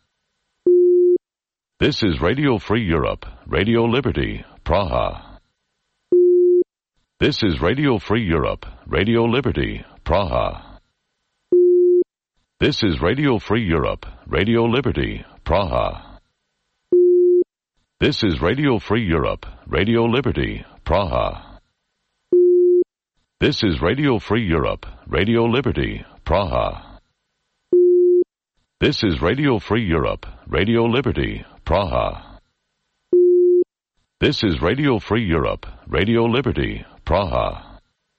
This is Radio Free Europe, Radio Liberty, Praha. This is Radio Free Europe, Radio Liberty, Praha. This is Radio Free Europe, Radio Liberty, Praha. This is Radio Free Europe, Radio Liberty, Praha. This is Radio Free Europe, Radio Liberty, Praha. This is Radio Free Europe, Radio Liberty, Praha. This is Radio Free Europe, Radio Liberty, Praha.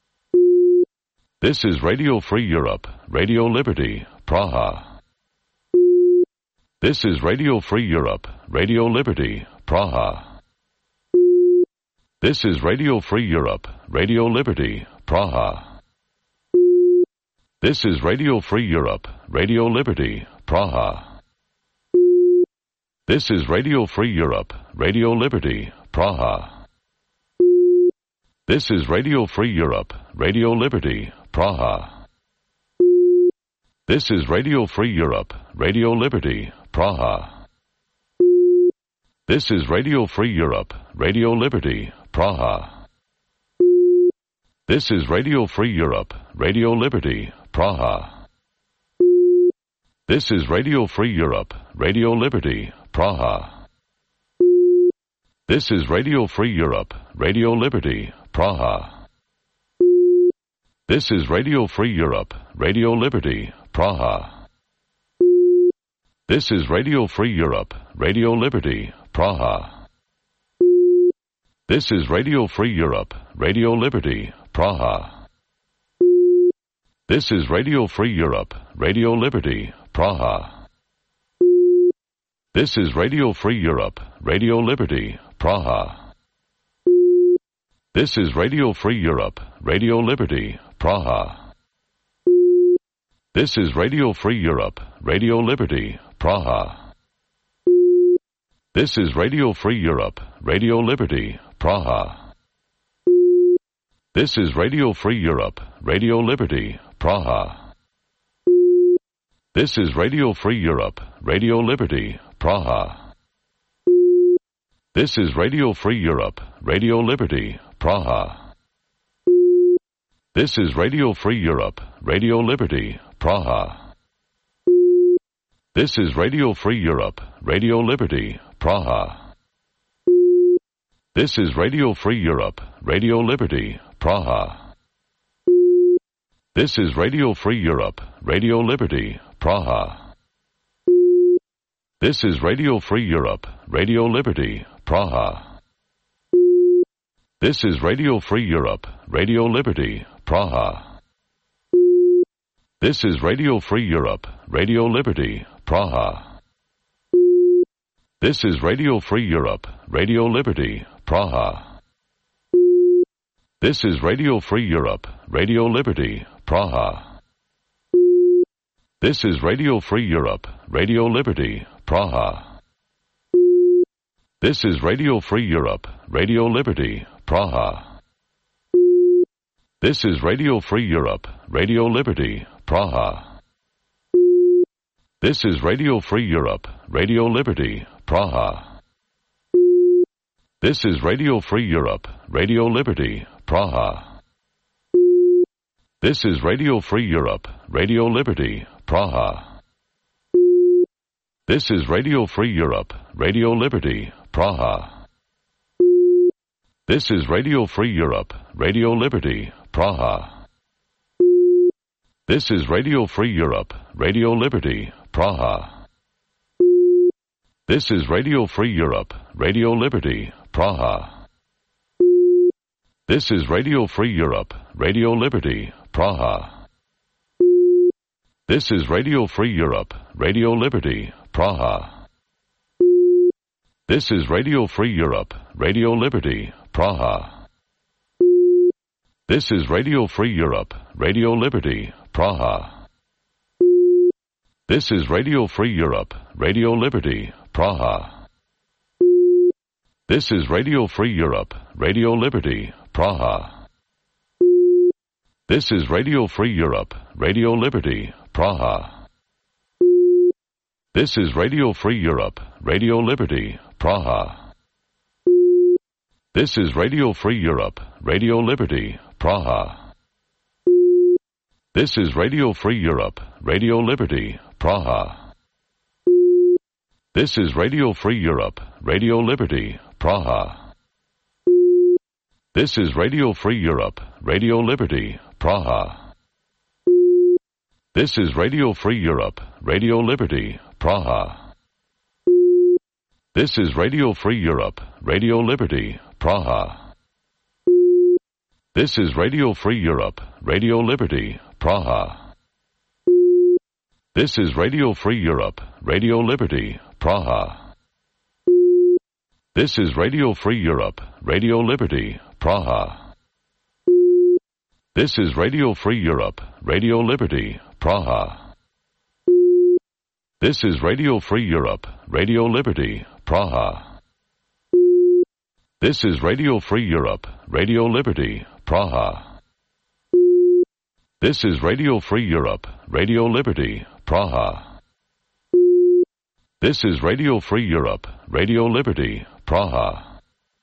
This is Radio Free Europe, Radio Liberty, Praha. This is Radio Free Europe, Radio Liberty, Praha. This is Radio Free Europe, Radio Liberty, Praha. This is Radio Free Europe, Radio Liberty, Praha. This is Radio Free Europe, Radio Liberty, Praha. This is Radio Free Europe, Radio Liberty, Praha. This is Radio Free Europe, Radio Liberty, Praha. This is Radio Free Europe, Radio Liberty, Praha. This is Radio Free Europe, Radio Liberty, Praha. This is Radio Free Europe, Radio Liberty, Praha. This is Radio Free Europe, Radio Liberty, Praha. This is Radio Free Europe, Radio Liberty, Praha. This is Radio Free Europe, Radio Liberty, Praha. This is Radio Free Europe, Radio Liberty, Praha. This is Radio Free Europe, Radio Liberty, Praha. This is Radio Free Europe, Radio Liberty, Praha. This is Radio Free Europe, Radio Liberty, Praha. This is Radio Free Europe, Radio Liberty, Praha. This is Radio Free Europe, Radio Liberty, Praha. This is Radio Free Europe, Radio Liberty, Praha. This is Radio Free Europe, Radio Liberty, Praha. This is Radio Free Europe, Radio Liberty, Praha. This is Radio Free Europe, Radio Liberty, Praha. This is Radio Free Europe, Radio Liberty, Praha. This is Radio Free Europe, Radio Liberty, Praha. This is Radio Free Europe, Radio Liberty, Praha. This is Radio Free Europe, Radio Liberty, Praha. This is Radio Free Europe, Radio Liberty, Praha. This is Radio Free Europe, Radio Liberty, Praha. This is Radio Free Europe, Radio Liberty, Praha. This is Radio Free Europe, Radio Liberty, Praha. This is Radio Free Europe, Radio Liberty, Praha. This is Radio Free Europe, Radio Liberty, Praha. This is Radio Free Europe, Radio Liberty, Praha. This is Radio Free Europe, Radio Liberty, Praha. This is Radio Free Europe, Radio Liberty, Praha. This is Radio Free Europe, Radio Liberty, Praha. This is Radio Free Europe, Radio Liberty, Praha. This is Radio Free Europe, Radio Liberty, Praha. This is Radio Free Europe, Radio Liberty, Praha. This is Radio Free Europe, Radio Liberty, Praha. This is Radio Free Europe, Radio Liberty, Praha. This is Radio Free Europe, Radio Liberty, Praha. This is Radio Free Europe, Radio Liberty, Praha. This is Radio Free Europe, Radio Liberty, Praha. This is Radio Free Europe, Radio Liberty, Praha. This is Radio Free Europe, Radio Liberty, Praha. This is Radio Free Europe, Radio Liberty, Praha. This is Radio Free Europe, Radio Liberty, Praha. This is Radio Free Europe, Radio Liberty, Praha. This is Radio Free Europe, Radio Liberty, Praha. This is Radio Free Europe, Radio Liberty, Praha. This is Radio Free Europe, Radio Liberty, Praha. This is Radio Free Europe, Radio Liberty, Praha. This is Radio Free Europe, Radio Liberty, Praha. This is Radio Free Europe, Radio Liberty, Praha. This is Radio Free Europe, Radio Liberty, Praha. This is Radio Free Europe, Radio Liberty, Praha. This is Radio Free Europe, Radio Liberty, Praha. This is Radio Free Europe, Radio Liberty, Praha. This is Radio Free Europe, Radio Liberty, Praha. This is Radio Free Europe, Radio Liberty, Praha. This is Radio Free Europe, Radio Liberty, Praha.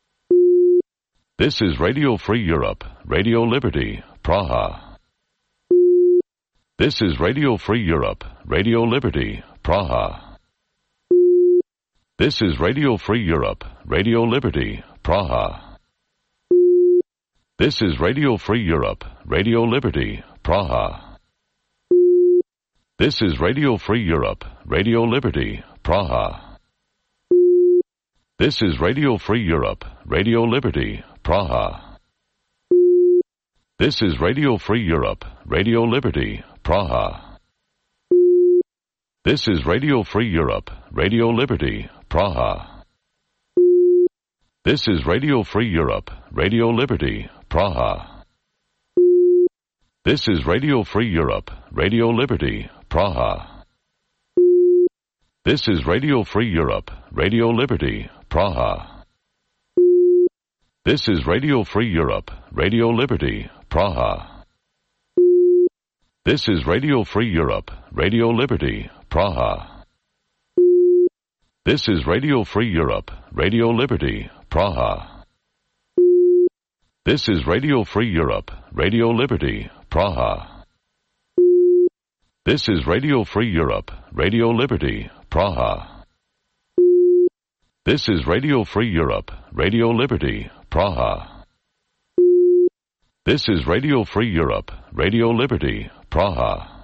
This is Radio Free Europe, Radio Liberty, Praha. This is Radio Free Europe, Radio Liberty, Praha. This is Radio Free Europe, Radio Liberty, Praha. This is Radio Free Europe, Radio Liberty, Praha. This is Radio Free Europe, Radio Liberty, Praha. This is Radio Free Europe, Radio Liberty, Praha. This is Radio Free Europe, Radio Liberty, Praha. This is Radio Free Europe, Radio Liberty, Praha. This is Radio Free Europe, Radio Liberty, Praha. This is Radio Free Europe, Radio Liberty, Praha. This is Radio Free Europe, Radio Liberty, Praha. This is Radio Free Europe, Radio Liberty, Praha. This is Radio Free Europe, Radio Liberty, Praha. This is Radio Free Europe, Radio Liberty, Praha. This is Radio Free Europe, Radio Liberty, Praha. This is Radio Free Europe, Radio Liberty, Praha. This is Radio Free Europe, Radio Liberty, Praha. This is Radio Free Europe, Radio Liberty, Praha.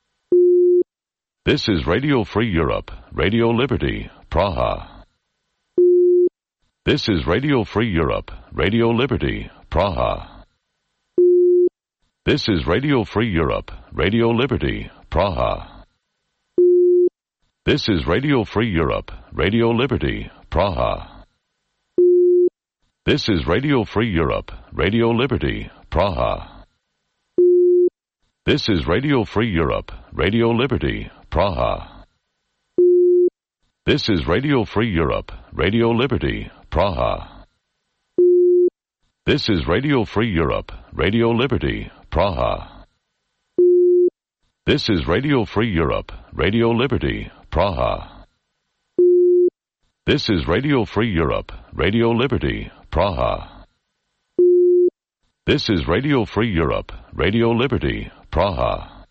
This is Radio Free Europe, Radio Liberty, Praha. This is Radio Free Europe, Radio Liberty, Praha. This is Radio Free Europe, Radio Liberty, Praha. This is Radio Free Europe, Radio Liberty, Praha. This is Radio Free Europe, Radio Liberty, Praha. This is Radio Free Europe, Radio Liberty, Praha. This is Radio Free Europe, Radio Liberty, Praha. This is Radio Free Europe, Radio Liberty, Praha. This is Radio Free Europe, Radio Liberty, Praha. This is Radio Free Europe, Radio Liberty, Praha. This is Radio Free Europe, Radio Liberty, Praha.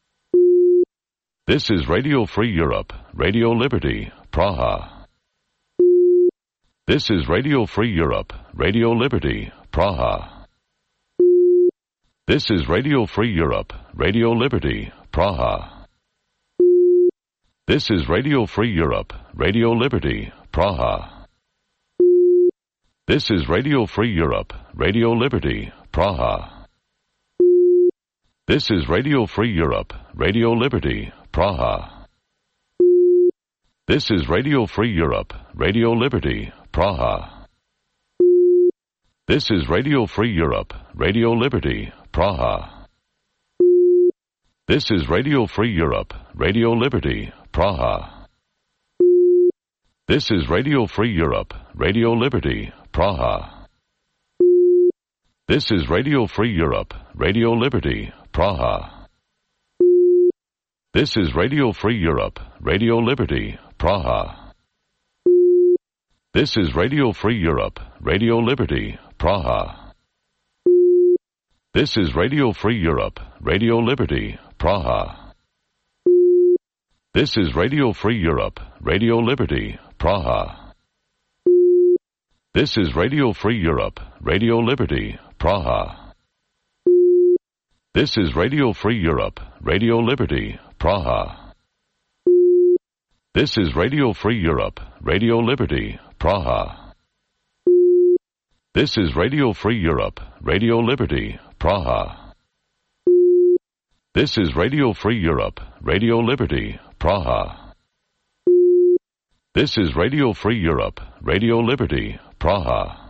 This is Radio Free Europe, Radio Liberty, Praha. This is Radio Free Europe, Radio Liberty, Praha. This is Radio Free Europe, Radio Liberty, Praha. This is Radio Free Europe, Radio Liberty, Praha. This is Radio Free Europe, Radio Liberty, Praha. This is Radio Free Europe, Radio Liberty, Praha. This is Radio Free Europe, Radio Liberty, Praha. This is Radio Free Europe, Radio Liberty, Praha. This is Radio Free Europe, Radio Liberty, Praha. This is Radio Free Europe, Radio Liberty, Praha. This is Radio Free Europe, Radio Liberty, Praha. This is Radio Free Europe, Radio Liberty, Praha. This is Radio Free Europe, Radio Liberty, Praha. This is Radio Free Europe, Radio Liberty, Praha. This is Radio Free Europe, Radio Liberty, Praha. This is Radio Free Europe, Radio Liberty, Praha. This is Radio Free Europe, Radio Liberty, Praha. This is Radio Free Europe, Radio Liberty, Praha. This is Radio Free Europe, Radio Liberty, Praha. This is Radio Free Europe, Radio Liberty, Praha. This is Radio Free Europe, Radio Liberty, Praha.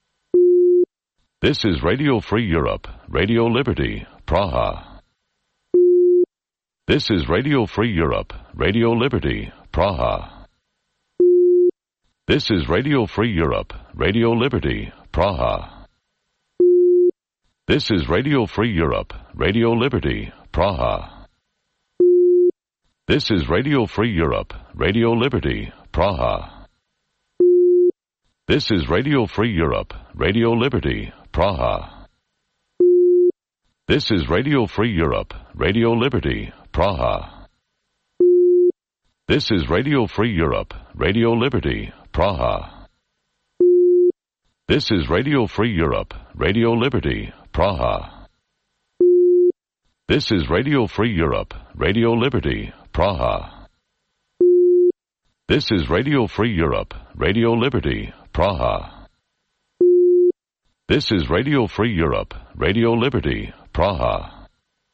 This is Radio Free Europe, Radio Liberty, Praha. This is Radio Free Europe, Radio Liberty, Praha. This is Radio Free Europe, Radio Liberty, Praha. This is Radio Free Europe, Radio Liberty, Praha. This is Radio Free Europe, Radio Liberty, Praha. This is Radio Free Europe, Radio Liberty, Praha. This is Radio Free Europe, Radio Liberty, Praha. This is Radio Free Europe, Radio Liberty, Praha. This is Radio Free Europe, Radio Liberty, Praha. This is Radio Free Europe, Radio Liberty, Praha. This is Radio Free Europe, Radio Liberty, Praha. This is Radio Free Europe, Radio Liberty, Praha.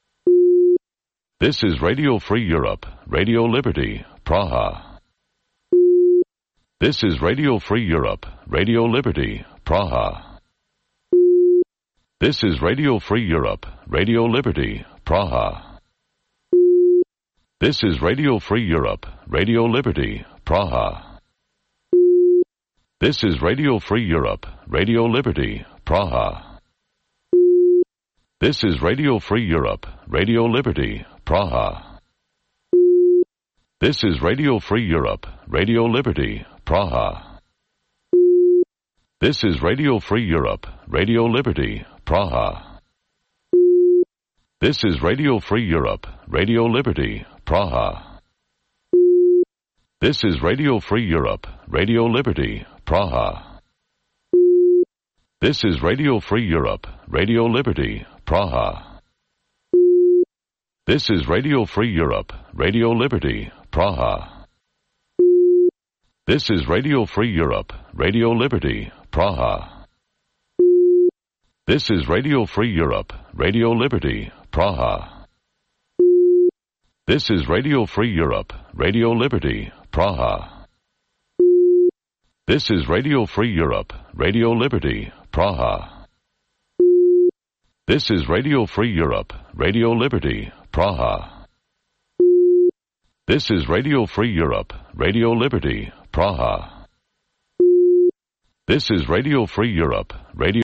This is Radio Free Europe, Radio Liberty, Praha. This is Radio Free Europe, Radio Liberty, Praha. This is Radio Free Europe, Radio Liberty, Praha. This is Radio Free Europe, Radio Liberty, Praha. This is Radio Free Europe, Radio Liberty, Praha. This is Radio Free Europe, Radio Liberty, Praha. This is Radio Free Europe, Radio Liberty, Praha. This is Radio Free Europe, Radio Liberty, Praha. This is Radio Free Europe, Radio Liberty, Praha. This is Radio Free Europe, Radio Liberty, Praha. This is Radio Free Europe, Radio Liberty, Praha. This is Radio Free Europe, Radio Liberty, Praha. This is Radio Free Europe, Radio Liberty, Praha. This is Radio Free Europe, Radio Liberty, Praha. This is Radio Free Europe, Radio Liberty, Praha. This is Radio Free Europe, Radio Liberty, Praha. This is Radio Free Europe, Radio Liberty, Praha. This is Radio Free Europe, Radio Liberty, Praha. This is Radio Free Europe, Radio